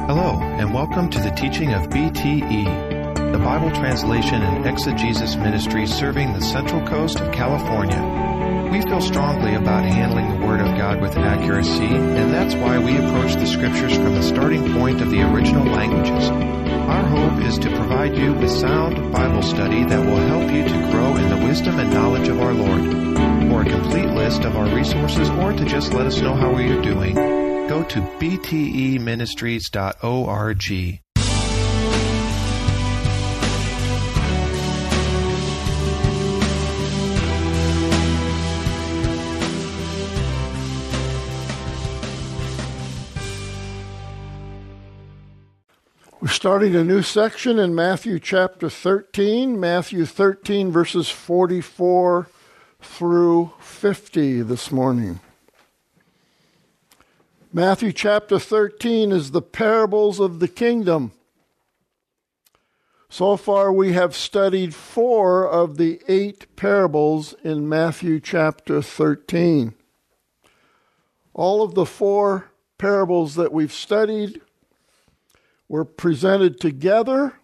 Hello, and welcome to the teaching of BTE, the Bible Translation and Exegesis Ministry serving the Central Coast of California. We feel strongly about handling the Word of God with accuracy, and that's why we approach the Scriptures from the starting point of the original languages. Our hope is to provide you with sound Bible study that will help you to grow in the wisdom and knowledge of our Lord. For a complete list of our resources or to just let us know how we are doing, go to bteministries.org. We're starting a new section in Matthew chapter 13, Matthew 13 verses 44 through 50 this morning. Matthew chapter 13 is the parables of the kingdom. So far we have studied 4 of the 8 parables in Matthew chapter 13. All of the 4 parables that we've studied were presented together.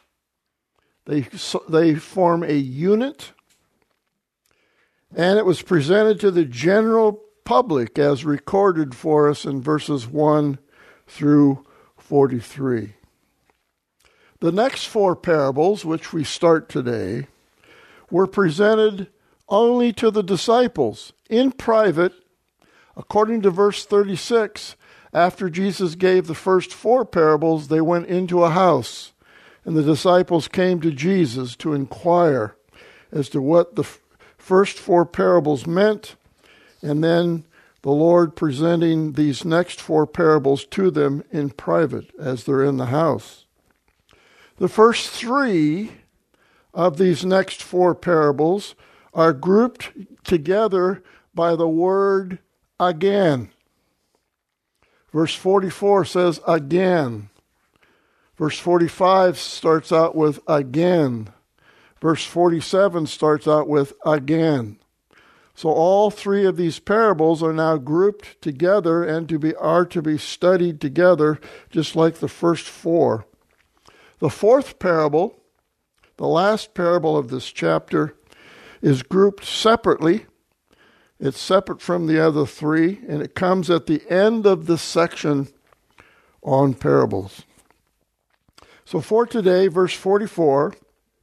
They form a unit. And it was presented to the general public as recorded for us in verses 1 through 43. The next 4 parables, which we start today, were presented only to the disciples in private, according to verse 36. After Jesus gave the first 4 parables, they went into a house, and the disciples came to Jesus to inquire as to what the first 4 parables meant, and then the Lord presenting these next 4 parables to them in private as they're in the house. The first 3 of these next 4 parables are grouped together by the word again. Verse 44 says again. Verse 45 starts out with again. Verse 47 starts out with again. So all 3 of these parables are now grouped together and are to be studied together, just like the first 4. The 4th parable, the last parable of this chapter, is grouped separately. It's separate from the other 3, and it comes at the end of the section on parables. So for today, verse 44,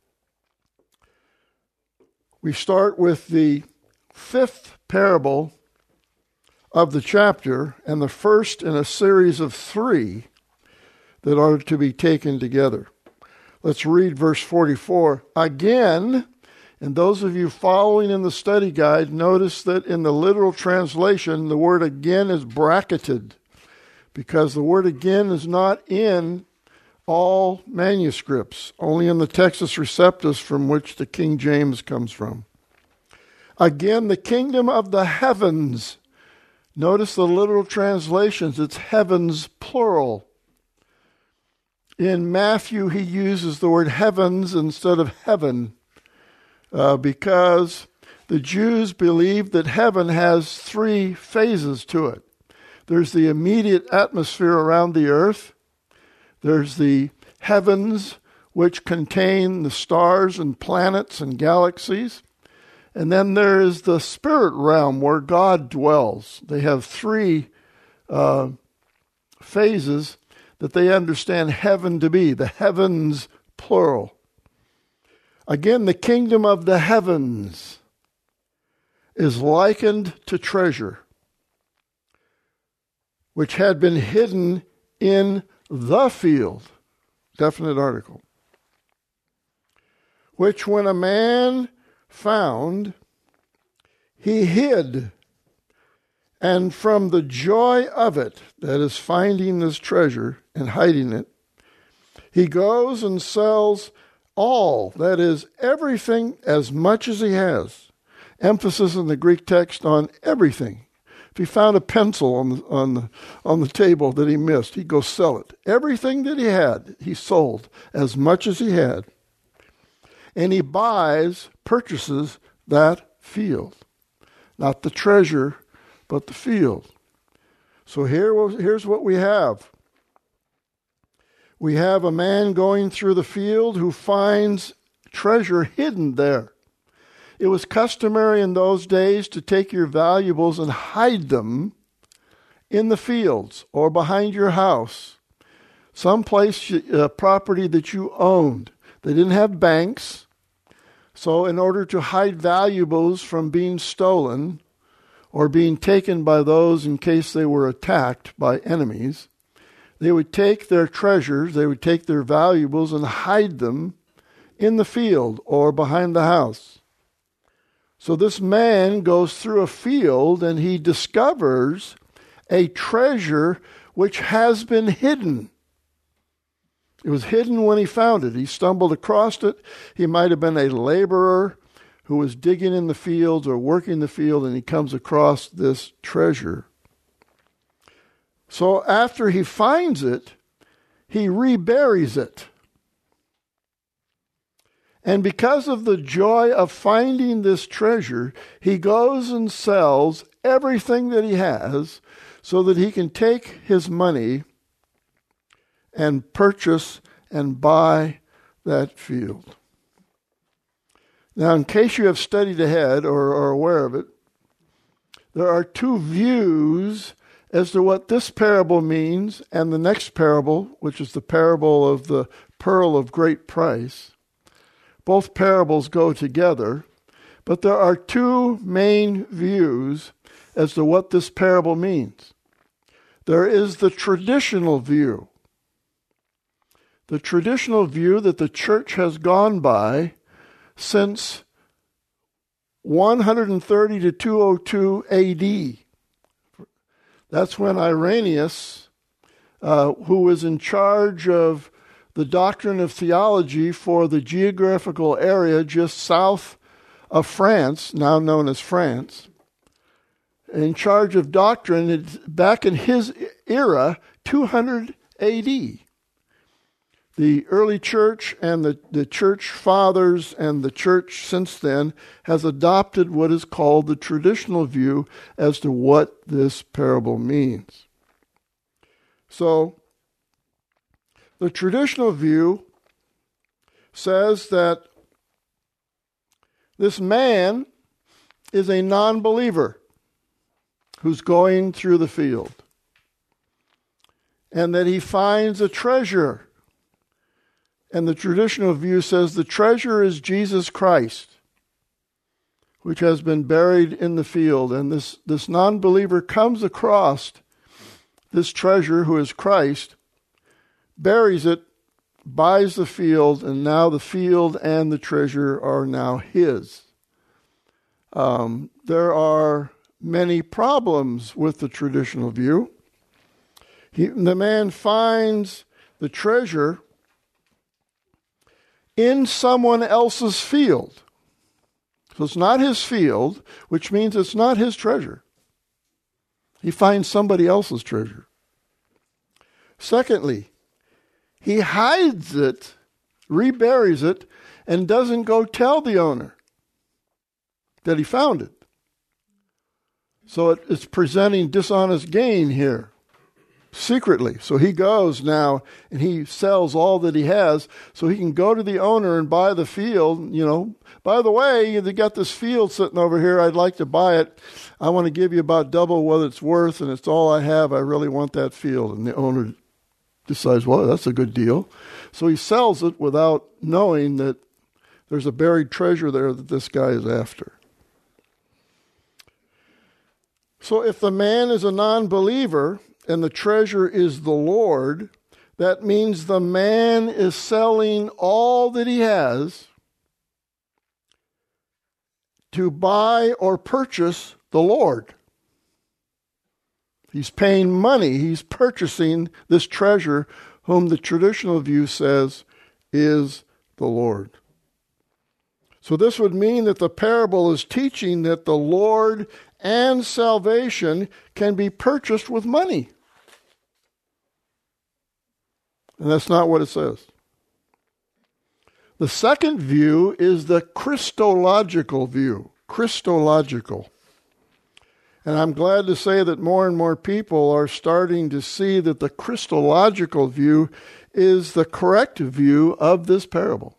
we start with the 5th parable of the chapter, and the first in a series of 3 that are to be taken together. Let's read verse 44 again. And those of you following in the study guide, notice that in the literal translation, the word again is bracketed, because the word again is not in all manuscripts, only in the Textus Receptus, from which the King James comes from. Again, the kingdom of the heavens. Notice the literal translations, it's heavens plural. In Matthew, he uses the word heavens instead of heaven. Because the Jews believe that heaven has 3 phases to it. There's the immediate atmosphere around the earth. There's the heavens, which contain the stars and planets and galaxies. And then there is the spirit realm where God dwells. They have 3 phases that they understand heaven to be, the heavens plural. Again, the kingdom of the heavens is likened to treasure, which had been hidden in the field, definite article, which when a man found, he hid, and from the joy of it, that is finding this treasure and hiding it, he goes and sells all, that is, everything, as much as he has. Emphasis in the Greek text on everything. If he found a pencil on the table that he missed, he'd go sell it. Everything that he had, he sold, as much as he had. And he purchases that field. Not the treasure, but the field. So here's what we have. We have a man going through the field who finds treasure hidden there. It was customary in those days to take your valuables and hide them in the fields or behind your house, someplace, property that you owned. They didn't have banks, so in order to hide valuables from being stolen or being taken by those in case they were attacked by enemies, they would take their treasures, they would take their valuables and hide them in the field or behind the house. So this man goes through a field and he discovers a treasure which has been hidden. It was hidden when he found it. He stumbled across it. He might have been a laborer who was digging in the fields or working the field, and he comes across this treasure. So after he finds it, he reburies it. And because of the joy of finding this treasure, he goes and sells everything that he has so that he can take his money and purchase and buy that field. Now, in case you have studied ahead or are aware of it, there are two views as to what this parable means and the next parable, which is the parable of the pearl of great price. Both parables go together, but there are two main views as to what this parable means. There is the traditional view. The traditional view that the church has gone by since 130 to 202 AD. That's when Irenaeus, who was in charge of the doctrine of theology for the geographical area just south of France, now known as France, in charge of doctrine back in his era, 200 AD. The early church and the church fathers and the church since then has adopted what is called the traditional view as to what this parable means. So, the traditional view says that this man is a non-believer who's going through the field, and that he finds a treasure. And the traditional view says the treasure is Jesus Christ, which has been buried in the field. And this non-believer comes across this treasure, who is Christ, buries it, buys the field, and now the field and the treasure are now his. There are many problems with the traditional view. The man finds the treasure in someone else's field. So it's not his field, which means it's not his treasure. He finds somebody else's treasure. Secondly, he hides it, reburies it, and doesn't go tell the owner that he found it. So it's presenting dishonest gain here, secretly. So he goes now and he sells all that he has so he can go to the owner and buy the field. By the way, they got this field sitting over here. I'd like to buy it. I want to give you about double what it's worth, and it's all I have. I really want that field. And the owner decides, well, that's a good deal. So he sells it without knowing that there's a buried treasure there that this guy is after. So if the man is a non-believer and the treasure is the Lord, that means the man is selling all that he has to buy or purchase the Lord. He's paying money. He's purchasing this treasure, whom the traditional view says is the Lord. So this would mean that the parable is teaching that the Lord and salvation can be purchased with money. And that's not what it says. The second view is the Christological view. Christological. And I'm glad to say that more and more people are starting to see that the Christological view is the correct view of this parable.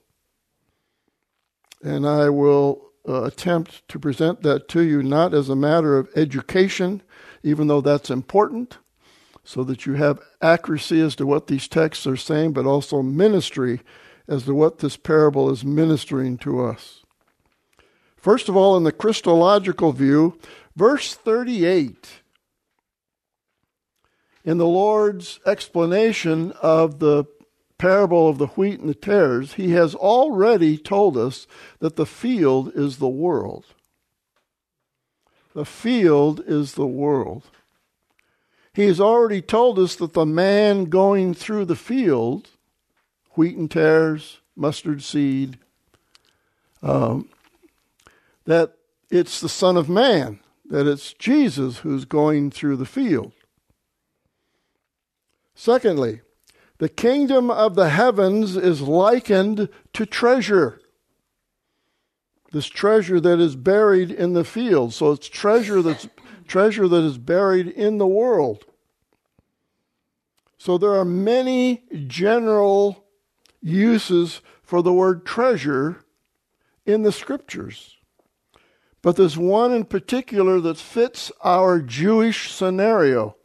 And I will attempt to present that to you not as a matter of education, even though that's important, so that you have accuracy as to what these texts are saying, but also ministry as to what this parable is ministering to us. First of all, in the Christological view, verse 38, in the Lord's explanation of the parable of the wheat and the tares, he has already told us that the field is the world. The field is the world. He has already told us that the man going through the field, wheat and tares, mustard seed, that it's the Son of Man, that it's Jesus who's going through the field. Secondly, the kingdom of the heavens is likened to treasure. This treasure that is buried in the field. So it's treasure that is buried in the world. So there are many general uses for the word treasure in the Scriptures. But there's one in particular that fits our Jewish scenario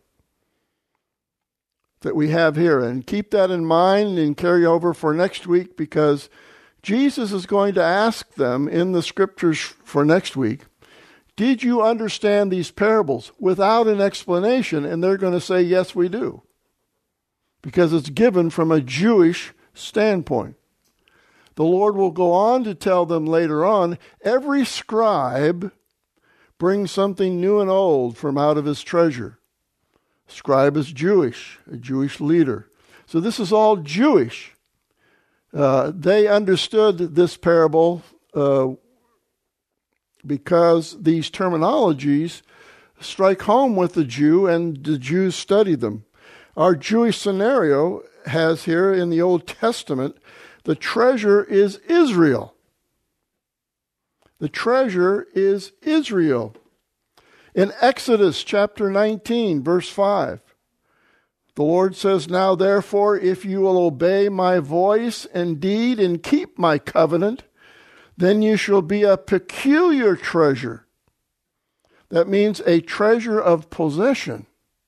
that we have here. And keep that in mind and carry over for next week, because Jesus is going to ask them in the Scriptures for next week, did you understand these parables without an explanation? And they're going to say, yes, we do. Because it's given from a Jewish standpoint. The Lord will go on to tell them later on, every scribe brings something new and old from out of his treasure. Scribe is Jewish, a Jewish leader. So this is all Jewish. They understood this parable because these terminologies strike home with the Jew, and the Jews study them. Our Jewish scenario has here in the Old Testament, the treasure is Israel. The treasure is Israel. In Exodus chapter 19, verse 5, the Lord says, now therefore, if you will obey my voice indeed and keep my covenant, then you shall be a peculiar treasure. That means a treasure of possession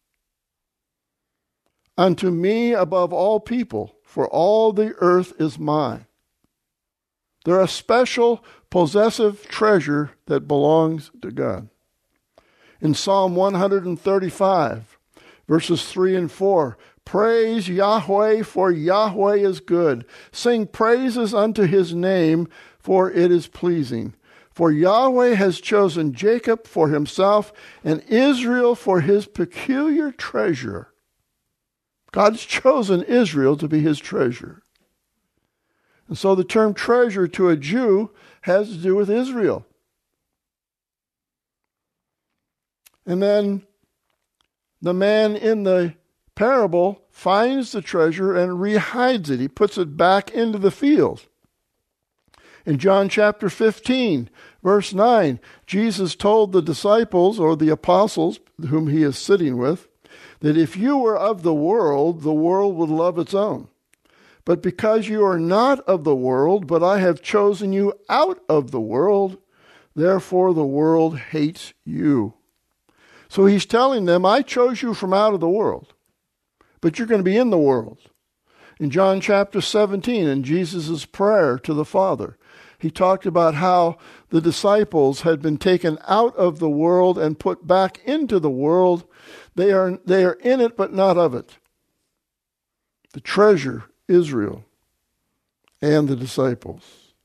unto me above all people, for all the earth is mine. They're a special possessive treasure that belongs to God. In Psalm 135, verses 3 and 4, praise Yahweh, for Yahweh is good. Sing praises unto his name, for it is pleasing. For Yahweh has chosen Jacob for himself, and Israel for his peculiar treasure. God's chosen Israel to be his treasure. And so the term treasure to a Jew has to do with Israel. And then the man in the parable finds the treasure and rehides it. He puts it back into the field. In John chapter 15, verse 9, Jesus told the disciples or the apostles whom he is sitting with, that if you were of the world would love its own. But because you are not of the world, but I have chosen you out of the world, therefore the world hates you. So he's telling them, I chose you from out of the world, but you're going to be in the world. In John chapter 17, in Jesus' prayer to the Father, he talked about how the disciples had been taken out of the world and put back into the world. They are in it, but not of it. The treasure, Israel, and the disciples.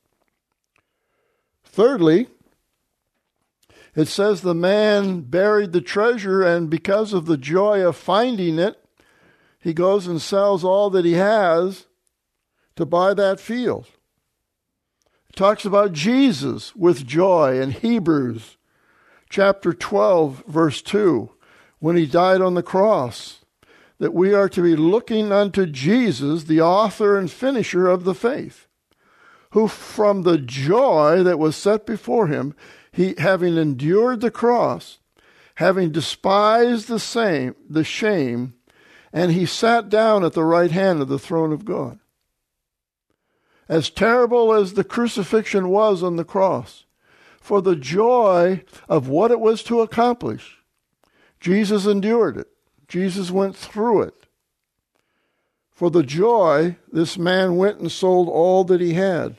Thirdly, it says the man buried the treasure, and because of the joy of finding it, he goes and sells all that he has to buy that field. It talks about Jesus with joy in Hebrews chapter 12, verse 2, when he died on the cross, that we are to be looking unto Jesus, the author and finisher of the faith, who from the joy that was set before him, he, having endured the cross, having despised the shame, and he sat down at the right hand of the throne of God. As terrible as the crucifixion was on the cross, for the joy of what it was to accomplish, Jesus endured it. Jesus went through it. For the joy, this man went and sold all that he had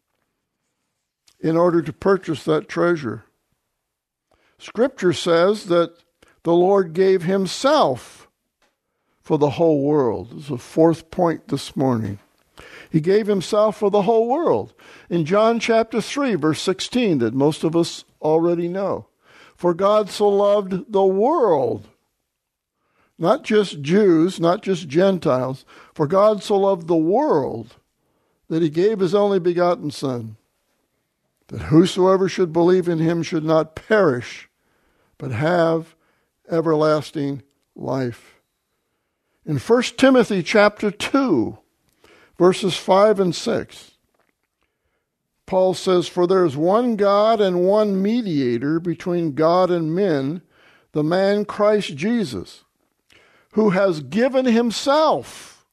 in order to purchase that treasure. Scripture says that the Lord gave himself for the whole world. This is a fourth point this morning. He gave himself for the whole world. In John chapter 3, verse 16, that most of us already know. For God so loved the world, not just Jews, not just Gentiles. For God so loved the world that he gave his only begotten Son, that whosoever should believe in him should not perish, but have everlasting life. In 1 Timothy chapter 2, verses 5 and 6, Paul says, For there is one God and one mediator between God and men, the man Christ Jesus, who has given himself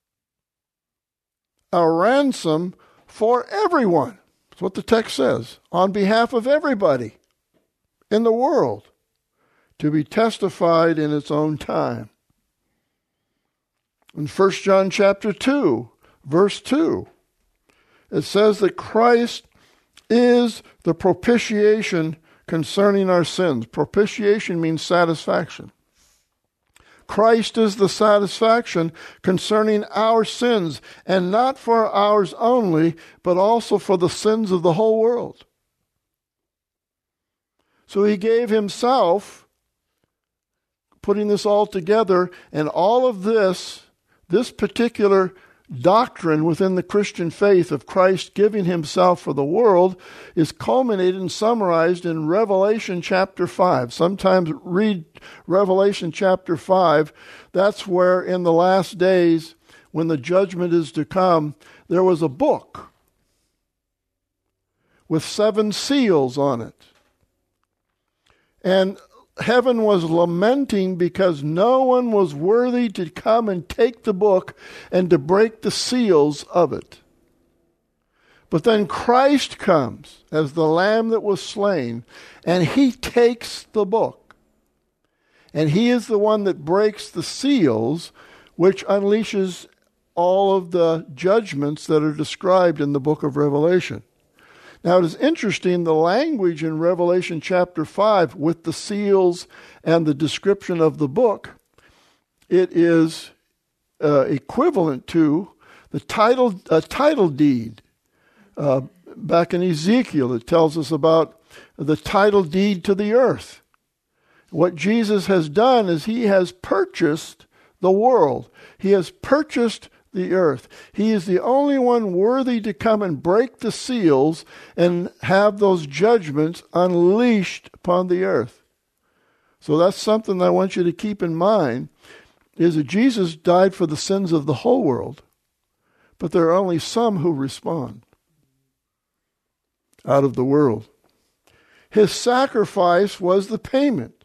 a ransom for everyone. That's what the text says, on behalf of everybody in the world, to be testified in its own time. In 1 John chapter 2, verse 2, it says that Christ is the propitiation concerning our sins. Propitiation means satisfaction. Christ is the satisfaction concerning our sins, and not for ours only, but also for the sins of the whole world. So he gave himself, putting this all together, and all of this particular doctrine within the Christian faith of Christ giving himself for the world is culminated and summarized in Revelation chapter 5. Sometimes read Revelation chapter 5. That's where in the last days, when the judgment is to come, there was a book with 7 seals on it. And heaven was lamenting because no one was worthy to come and take the book and to break the seals of it. But then Christ comes as the Lamb that was slain, and he takes the book. And he is the one that breaks the seals, which unleashes all of the judgments that are described in the book of Revelation. Now, it is interesting, the language in Revelation chapter 5 with the seals and the description of the book, it is equivalent to the title deed. Back in Ezekiel, it tells us about the title deed to the earth. What Jesus has done is he has purchased the world. He has purchased the earth. He is the only one worthy to come and break the seals and have those judgments unleashed upon the earth. So that's something I want you to keep in mind, is that Jesus died for the sins of the whole world, but there are only some who respond out of the world. His sacrifice was the payment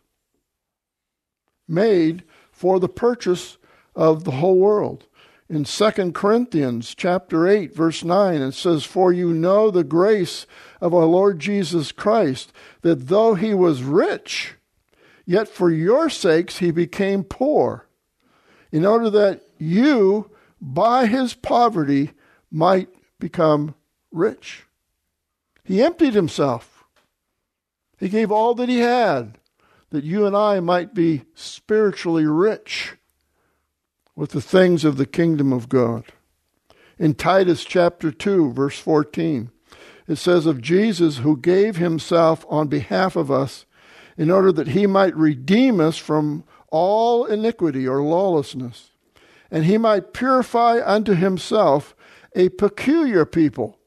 made for the purchase of the whole world. In 2 Corinthians chapter 8, verse 9, it says, For you know the grace of our Lord Jesus Christ, that though he was rich, yet for your sakes he became poor, in order that you, by his poverty, might become rich. He emptied himself. He gave all that he had, that you and I might be spiritually rich with the things of the kingdom of God. In Titus chapter 2, verse 14, it says of Jesus, who gave himself on behalf of us in order that he might redeem us from all iniquity or lawlessness, and he might purify unto himself a peculiar people.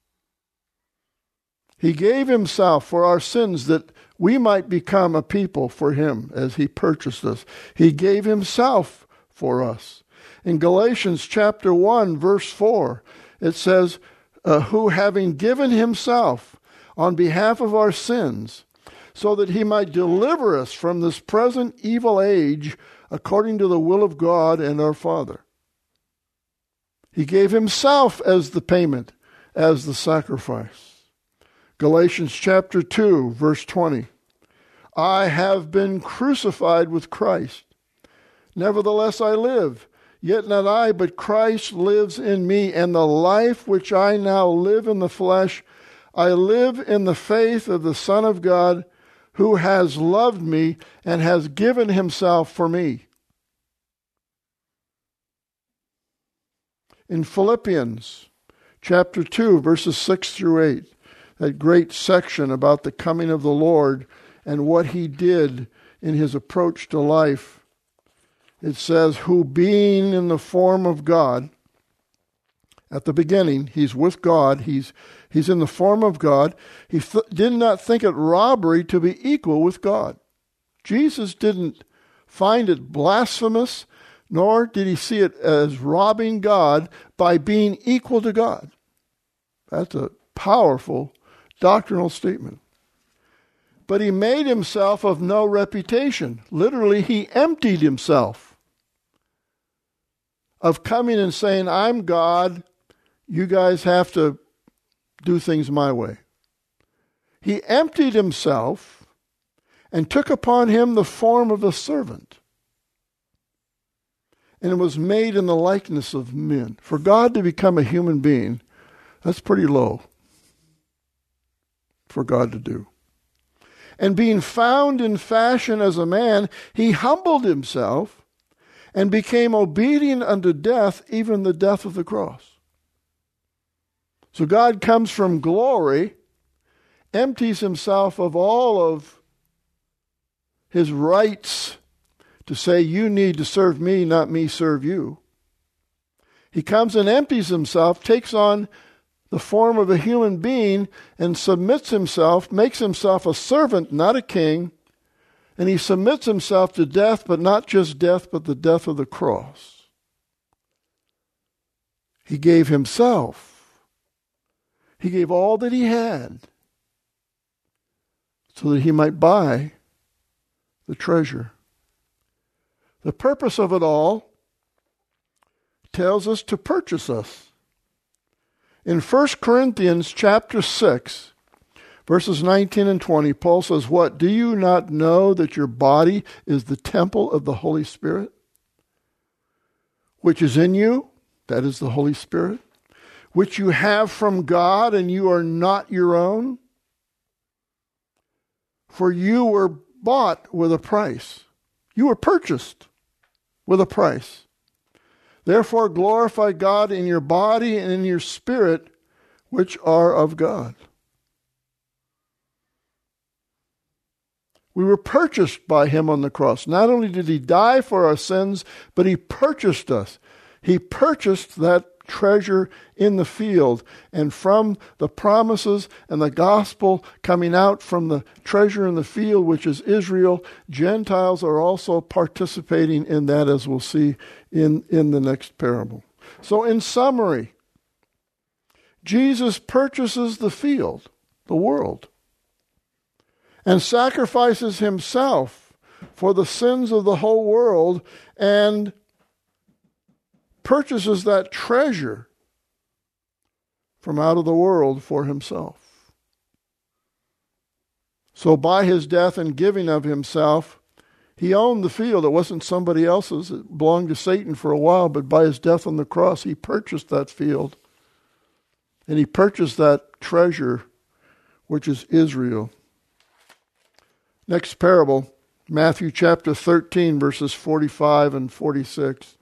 He gave himself for our sins that we might become a people for him as he purchased us. He gave himself for us. In Galatians chapter 1, verse 4, it says, who having given himself on behalf of our sins, so that he might deliver us from this present evil age according to the will of God and our Father. He gave himself as the payment, as the sacrifice. Galatians chapter 2, verse 20. I have been crucified with Christ. Nevertheless I live, yet not I, but Christ lives in me, and the life which I now live in the flesh, I live in the faith of the Son of God, who has loved me and has given himself for me. In Philippians chapter 2, verses 6 through 8, that great section about the coming of the Lord and what he did in his approach to life, it says, who being in the form of God, at the beginning, he's with God, he's in the form of God, he did not think it robbery to be equal with God. Jesus didn't find it blasphemous, nor did he see it as robbing God by being equal to God. That's a powerful doctrinal statement. But he made himself of no reputation. Literally, he emptied himself of coming and saying, I'm God, you guys have to do things my way. He emptied himself and took upon him the form of a servant, and was made in the likeness of men. For God to become a human being, that's pretty low for God to do. And being found in fashion as a man, he humbled himself and became obedient unto death, even the death of the cross. So God comes from glory, empties himself of all of his rights to say, you need to serve me, not me serve you. He comes and empties himself, takes on the form of a human being, and submits himself, makes himself a servant, not a king, and he submits himself to death, but not just death, but the death of the cross. He gave himself. He gave all that he had so that he might buy the treasure. The purpose of it all tells us to purchase us. In 1 Corinthians chapter 6, verses 19 and 20, Paul says, what? Do you not know that your body is the temple of the Holy Spirit, which is in you? That is the Holy Spirit, which you have from God, and you are not your own? For you were bought with a price. You were purchased with a price. Therefore glorify God in your body and in your spirit, which are of God. We were purchased by him on the cross. Not only did he die for our sins, but he purchased us. He purchased that treasure in the field. And from the promises and the gospel coming out from the treasure in the field, which is Israel, Gentiles are also participating in that, as we'll see in the next parable. So in summary, Jesus purchases the field, the world, and sacrifices himself for the sins of the whole world, and purchases that treasure from out of the world for himself. So by his death and giving of himself, he owned the field. It wasn't somebody else's. It belonged to Satan for a while, but by his death on the cross, he purchased that field. And he purchased that treasure, which is Israel. Next parable, Matthew chapter 13, verses 45 and 46.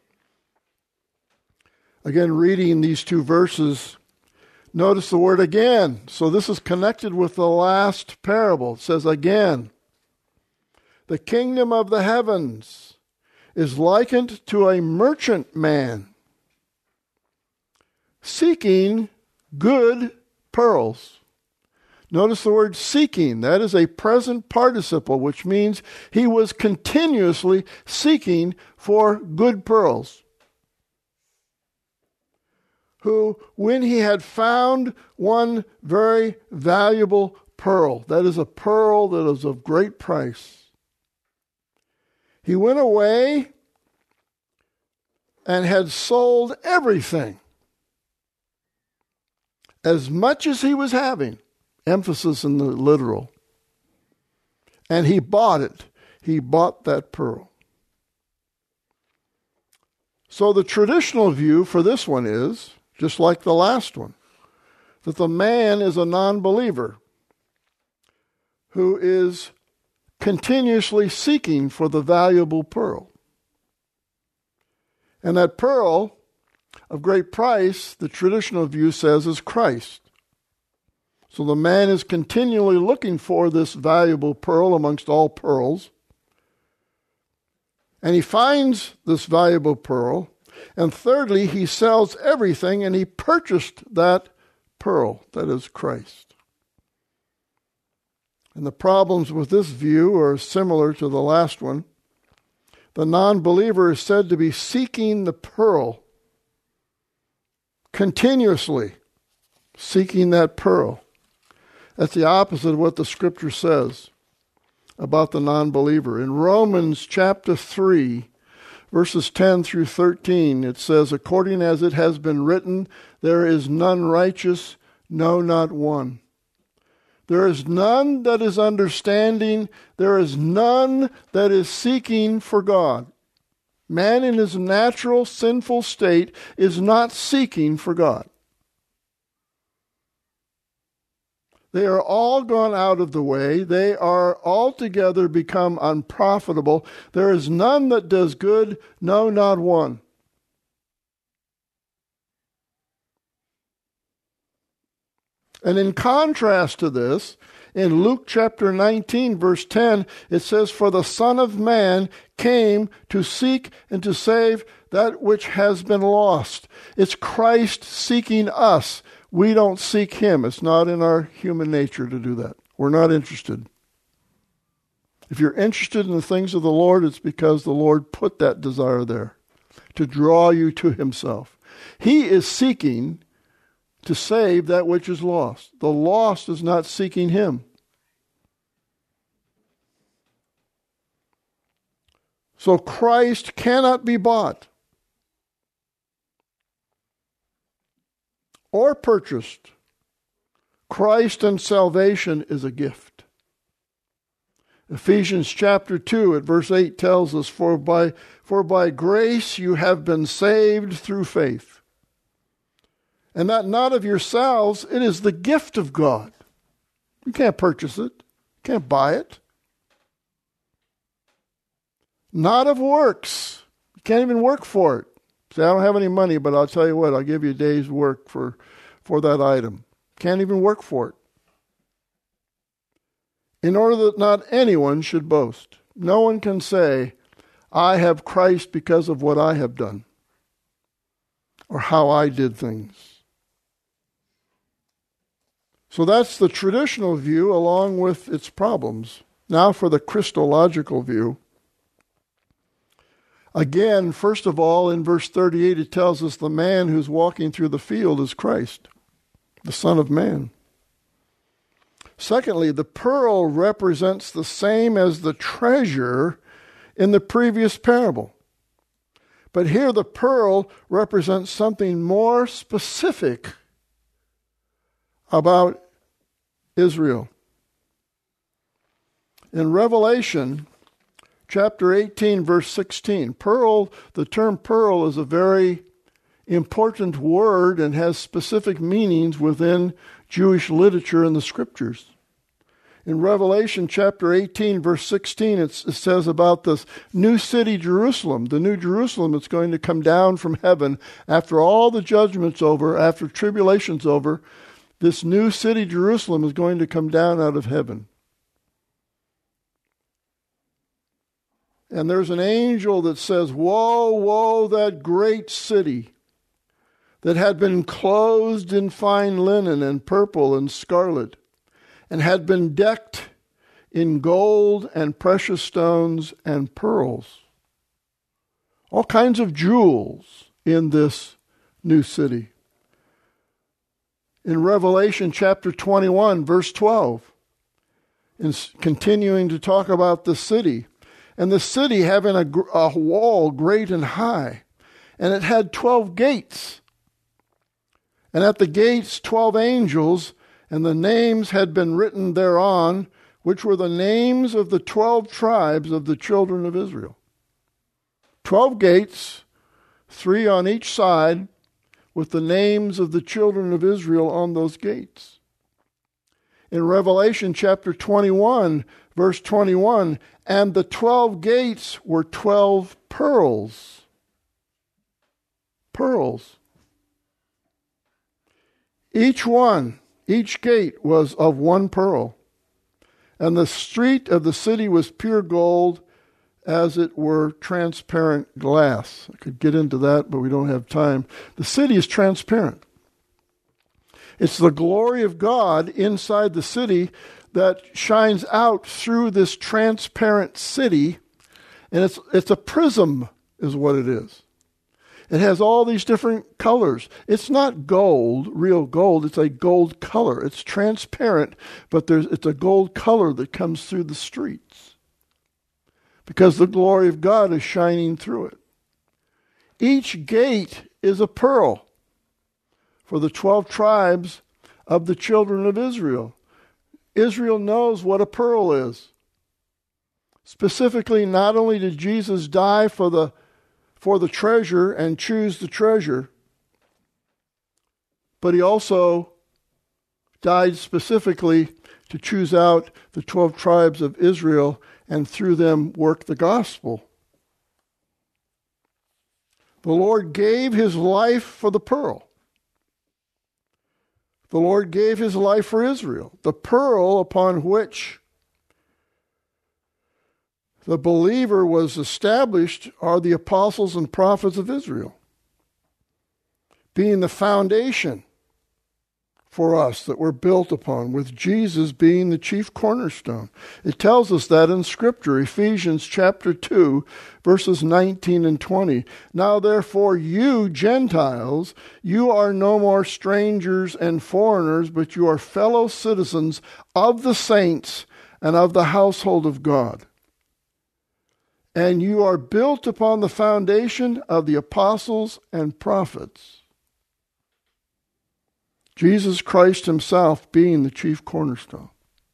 Again, reading these two verses, notice the word again. So this is connected with the last parable. It says again, the kingdom of the heavens is likened to a merchant man seeking good pearls. Notice the word seeking. That is a present participle, which means he was continuously seeking for good pearls. Who, when he had found one very valuable pearl. That is a pearl that is of great price. He went away and had sold everything, as much as he was having, emphasis in the literal, and he bought it. He bought that pearl. So the traditional view for this one is, just like the last one, that the man is a non-believer who is continuously seeking for the valuable pearl. And that pearl of great price, the traditional view says, is Christ. So the man is continually looking for this valuable pearl amongst all pearls. And he finds this valuable pearl. And thirdly, he sells everything and he purchased that pearl, that is Christ. And the problems with this view are similar to the last one. The non-believer is said to be seeking the pearl, continuously seeking that pearl. That's the opposite of what the Scripture says about the non-believer. In Romans chapter 3, verses 10 through 13, it says, according as it has been written, there is none righteous, no, not one. There is none that is understanding. There is none that is seeking for God. Man in his natural sinful state is not seeking for God. They are all gone out of the way. They are altogether become unprofitable. There is none that does good, no, not one. And in contrast to this, in Luke chapter 19, verse 10, it says, for the Son of Man came to seek and to save that which has been lost. It's Christ seeking us. We don't seek him. It's not in our human nature to do that. We're not interested. If you're interested in the things of the Lord, it's because the Lord put that desire there to draw you to himself. He is seeking to save that which is lost. The lost is not seeking him. So Christ cannot be bought or purchased. Christ and salvation is a gift. Ephesians chapter 2 at verse 8 tells us, For by grace you have been saved through faith. And that not of yourselves, it is the gift of God. You can't purchase it. You can't buy it. Not of works. You can't even work for it. Say, I don't have any money, but I'll tell you what, I'll give you a day's work for that item. Can't even work for it. In order that not anyone should boast. No one can say, I have Christ because of what I have done, or how I did things. So that's the traditional view along with its problems. Now for the Christological view. Again, first of all, in verse 38, it tells us the man who's walking through the field is Christ, the Son of Man. Secondly, the pearl represents the same as the treasure in the previous parable. But here the pearl represents something more specific about Israel. In Revelation chapter 18, verse 16, pearl, the term pearl is a very important word and has specific meanings within Jewish literature and the scriptures. In Revelation chapter 18, verse 16, it says about this new city Jerusalem, the new Jerusalem that's going to come down from heaven after all the judgment's over, after tribulation's over. This new city Jerusalem is going to come down out of heaven. And there's an angel that says, woe, woe, that great city that had been clothed in fine linen and purple and scarlet, and had been decked in gold and precious stones and pearls. All kinds of jewels in this new city. In Revelation chapter 21, verse 12, continuing to talk about the city. And the city having a wall great and high. And it had 12 gates. And at the gates 12 angels, and the names had been written thereon, which were the names of the 12 tribes of the children of Israel. 12 gates, 3 on each side, with the names of the children of Israel on those gates. In Revelation chapter 21, verse 21, and the 12 gates were 12 pearls. Pearls. Each gate was of one pearl. And the street of the city was pure gold, as it were transparent glass. I could get into that, but we don't have time. The city is transparent. It's the glory of God inside the city that shines out through this transparent city, and it's a prism is what it is. It has all these different colors. It's not gold, real gold. It's a gold color. It's transparent, but it's a gold color that comes through the streets because the glory of God is shining through it. Each gate is a pearl for the 12 tribes of the children of Israel. Israel knows what a pearl is. Specifically, not only did Jesus die for the treasure and choose the treasure, but he also died specifically to choose out the 12 tribes of Israel and through them work the gospel. The Lord gave his life for the pearl. The Lord gave his life for Israel. The pearl upon which the believer was established are the apostles and prophets of Israel, being the foundation for us that we're built upon, with Jesus being the chief cornerstone. It tells us that in Scripture, Ephesians chapter 2, verses 19 and 20. Now therefore you Gentiles, you are no more strangers and foreigners, but you are fellow citizens of the saints and of the household of God. And you are built upon the foundation of the apostles and prophets, Jesus Christ himself being the chief cornerstone.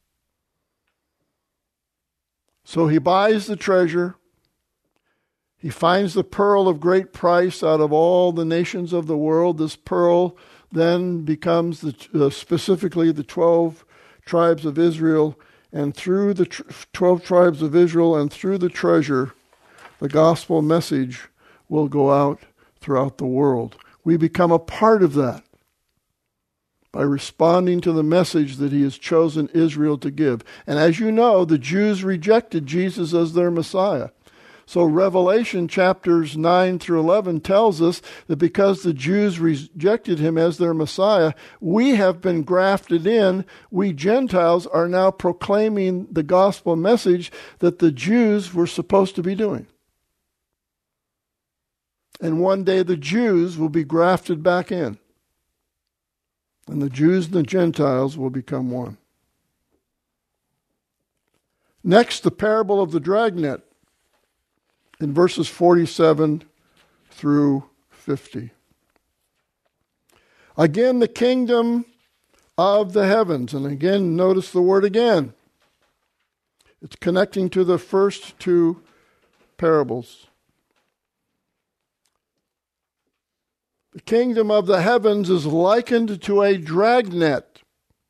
So he buys the treasure. He finds the pearl of great price out of all the nations of the world. This pearl then becomes specifically the 12 tribes of Israel. And through the 12 tribes of Israel and through the treasure, the gospel message will go out throughout the world. We become a part of that by responding to the message that he has chosen Israel to give. And as you know, the Jews rejected Jesus as their Messiah. So Revelation chapters 9 through 11 tells us that because the Jews rejected him as their Messiah, we have been grafted in. We Gentiles are now proclaiming the gospel message that the Jews were supposed to be doing. And one day the Jews will be grafted back in. And the Jews and the Gentiles will become one. Next, the parable of the dragnet in verses 47 through 50. Again, the kingdom of the heavens. And again, notice the word again. It's connecting to the first two parables. The kingdom of the heavens is likened to a dragnet.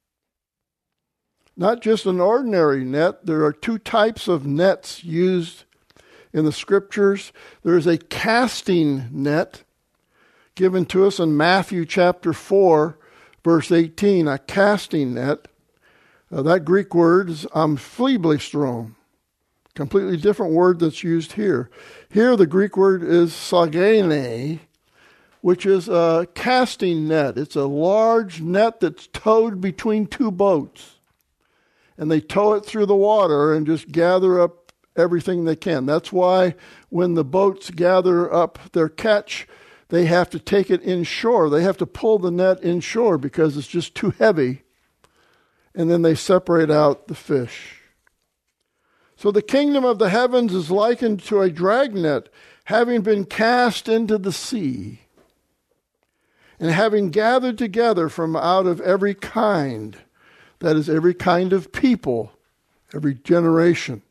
Not just an ordinary net. There are two types of nets used in the Scriptures. There is a casting net given to us in Matthew chapter 4, verse 18, a casting net. That Greek word is amphibleistron, completely different word that's used here. Here the Greek word is sagene, which is a casting net. It's a large net that's towed between two boats. And they tow it through the water and just gather up everything they can. That's why when the boats gather up their catch, they have to take it inshore. They have to pull the net inshore because it's just too heavy. And then they separate out the fish. So the kingdom of the heavens is likened to a dragnet having been cast into the sea, and having gathered together from out of every kind, that is, every kind of people, every generation,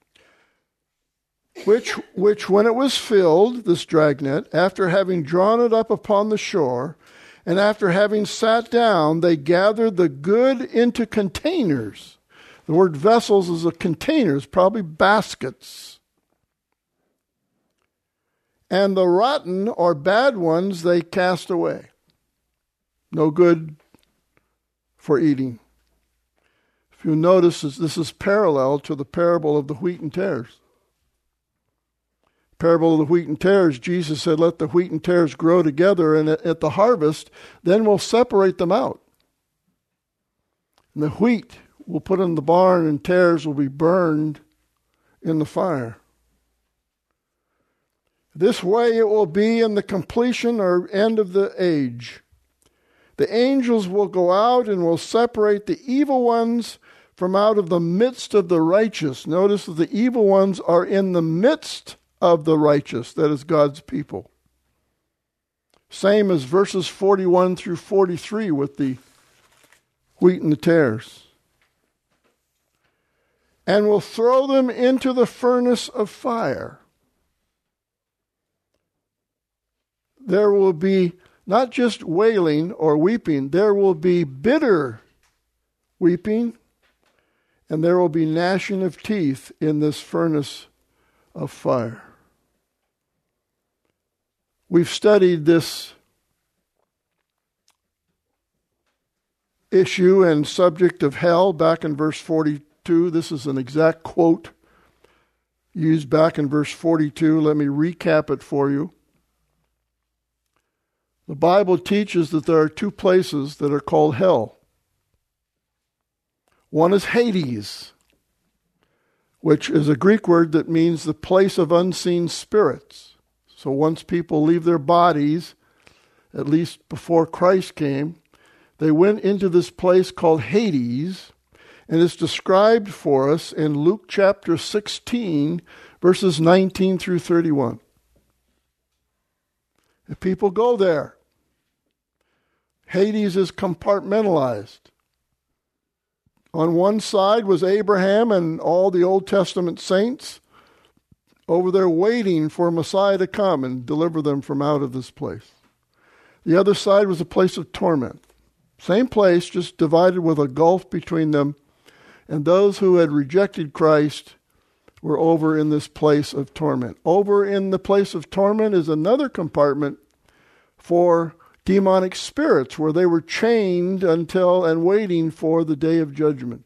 which when it was filled, this dragnet, after having drawn it up upon the shore, and after having sat down, they gathered the good into containers. The word vessels is a containers, probably baskets. And the rotten or bad ones they cast away. No good for eating. If you notice, this is parallel to the parable of the wheat and tares. Parable of the wheat and tares, Jesus said, let the wheat and tares grow together, and at the harvest, then we'll separate them out. And the wheat we'll put in the barn, and tares will be burned in the fire. This way it will be in the completion or end of the age. The angels will go out and will separate the evil ones from out of the midst of the righteous. Notice that the evil ones are in the midst of the righteous, that is God's people. Same as verses 41 through 43 with the wheat and the tares. And will throw them into the furnace of fire. There will be not just wailing or weeping, there will be bitter weeping, and there will be gnashing of teeth in this furnace of fire. We've studied this issue and subject of hell back in verse 42. This is an exact quote used back in verse 42. Let me recap it for you. The Bible teaches that there are two places that are called hell. One is Hades, which is a Greek word that means the place of unseen spirits. So once people leave their bodies, at least before Christ came, they went into this place called Hades, and it's described for us in Luke chapter 16, verses 19 through 31. If people go there, Hades is compartmentalized. On one side was Abraham and all the Old Testament saints over there waiting for Messiah to come and deliver them from out of this place. The other side was a place of torment. Same place, just divided with a gulf between them. And those who had rejected Christ were over in this place of torment. Over in the place of torment is another compartment for demonic spirits, where they were chained until and waiting for the day of judgment.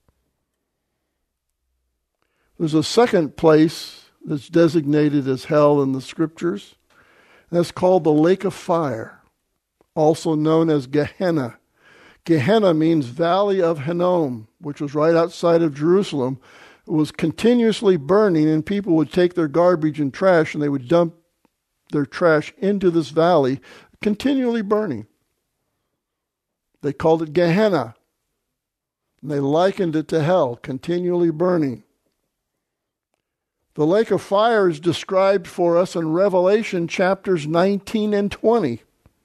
There's a second place that's designated as hell in the scriptures. That's called the lake of fire, also known as Gehenna. Gehenna means Valley of Hinnom, which was right outside of Jerusalem. It was continuously burning, and people would take their garbage and trash, and they would dump their trash into this valley, continually burning. They called it Gehenna. And they likened it to hell, continually burning. The lake of fire is described for us in Revelation chapters 19 and 20.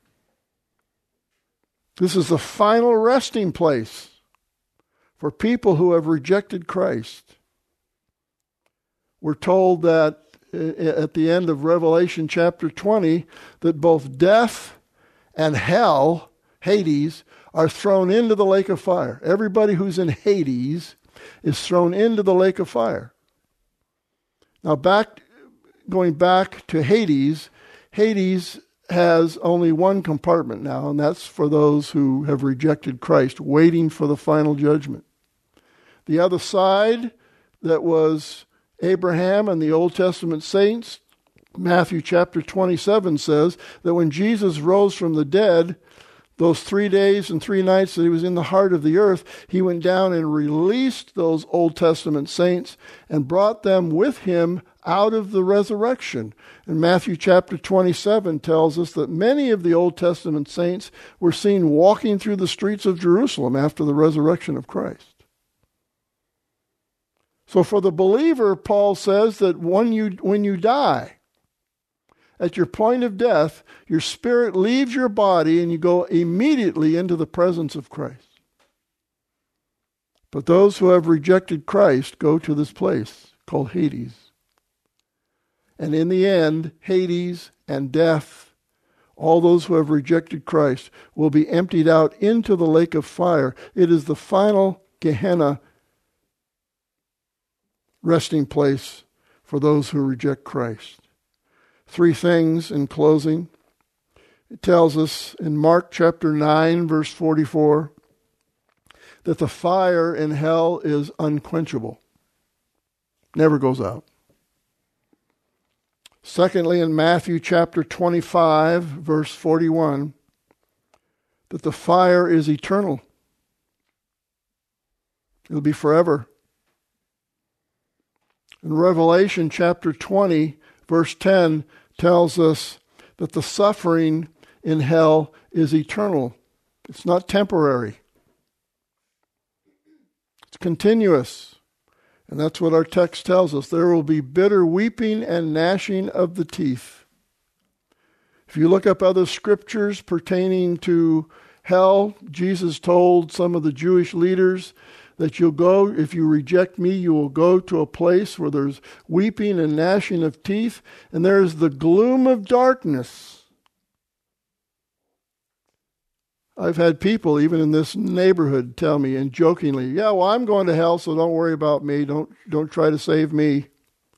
This is the final resting place for people who have rejected Christ. We're told that at the end of Revelation chapter 20, that both death and hell, Hades, are thrown into the lake of fire. Everybody who's in Hades is thrown into the lake of fire. Now, going back to Hades, Hades has only one compartment now, and that's for those who have rejected Christ, waiting for the final judgment. The other side that was Abraham and the Old Testament saints, Matthew chapter 27 says that when Jesus rose from the dead, those 3 days and 3 nights that he was in the heart of the earth, he went down and released those Old Testament saints and brought them with him out of the resurrection. And Matthew chapter 27 tells us that many of the Old Testament saints were seen walking through the streets of Jerusalem after the resurrection of Christ. So for the believer, Paul says that when you die, at your point of death, your spirit leaves your body and you go immediately into the presence of Christ. But those who have rejected Christ go to this place called Hades. And in the end, Hades and death, all those who have rejected Christ, will be emptied out into the lake of fire. It is the final Gehenna resting place for those who reject Christ. 3 things in closing. It tells us in Mark chapter 9, verse 44, that the fire in hell is unquenchable. Never goes out. Secondly, in Matthew chapter 25, verse 41, that the fire is eternal. It'll be forever. In Revelation chapter 20, verse 10 tells us that the suffering in hell is eternal. It's not temporary. It's continuous. And that's what our text tells us. There will be bitter weeping and gnashing of the teeth. If you look up other scriptures pertaining to hell, Jesus told some of the Jewish leaders that you'll go, if you reject me, you will go to a place where there's weeping and gnashing of teeth, and there's the gloom of darkness. I've had people, even in this neighborhood, tell me, and jokingly, yeah, well, I'm going to hell, so don't worry about me. Don't try to save me.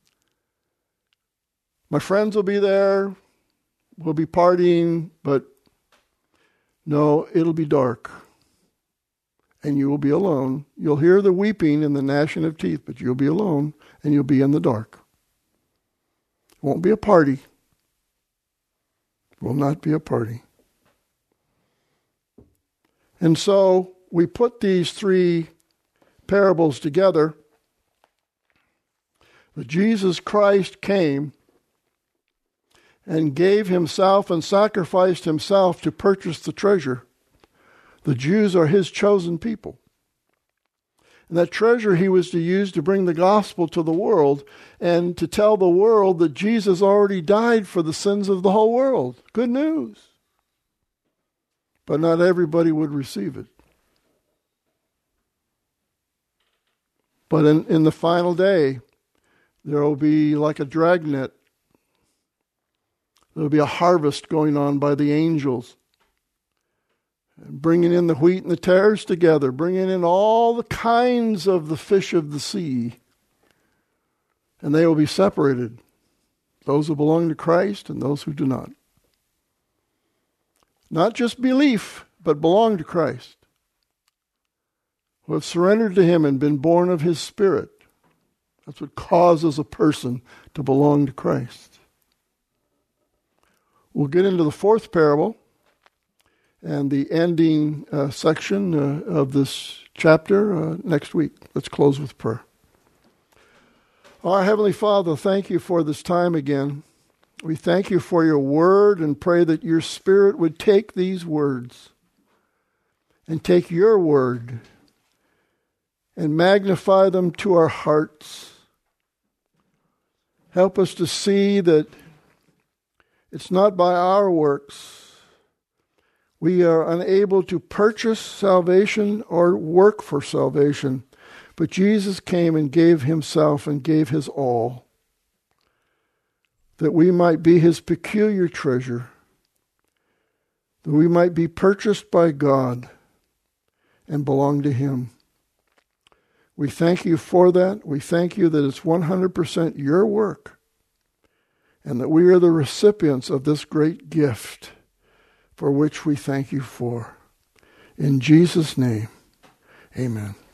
My friends will be there. We'll be partying, but no, it'll be dark. And you will be alone. You'll hear the weeping and the gnashing of teeth, but you'll be alone, and you'll be in the dark. It won't be a party. It will not be a party. And so we put these 3 parables together. That Jesus Christ came and gave himself and sacrificed himself to purchase the treasure. The Jews are his chosen people. And that treasure he was to use to bring the gospel to the world and to tell the world that Jesus already died for the sins of the whole world. Good news. But not everybody would receive it. But in the final day, there will be like a dragnet. There will be a harvest going on by the angels. Bringing in the wheat and the tares together. Bringing in all the kinds of the fish of the sea. And they will be separated. Those who belong to Christ and those who do not. Not just belief, but belong to Christ. Who have surrendered to him and been born of his Spirit. That's what causes a person to belong to Christ. We'll get into the 4th parable and the ending section of this chapter next week. Let's close with prayer. Our Heavenly Father, thank you for this time again. We thank you for your word and pray that your Spirit would take these words and take your word and magnify them to our hearts. Help us to see that it's not by our works. We are unable to purchase salvation or work for salvation, but Jesus came and gave himself and gave his all, that we might be his peculiar treasure, that we might be purchased by God and belong to him. We thank you for that. We thank you that it's 100% your work and that we are the recipients of this great gift for which we thank you for. In Jesus' name, amen.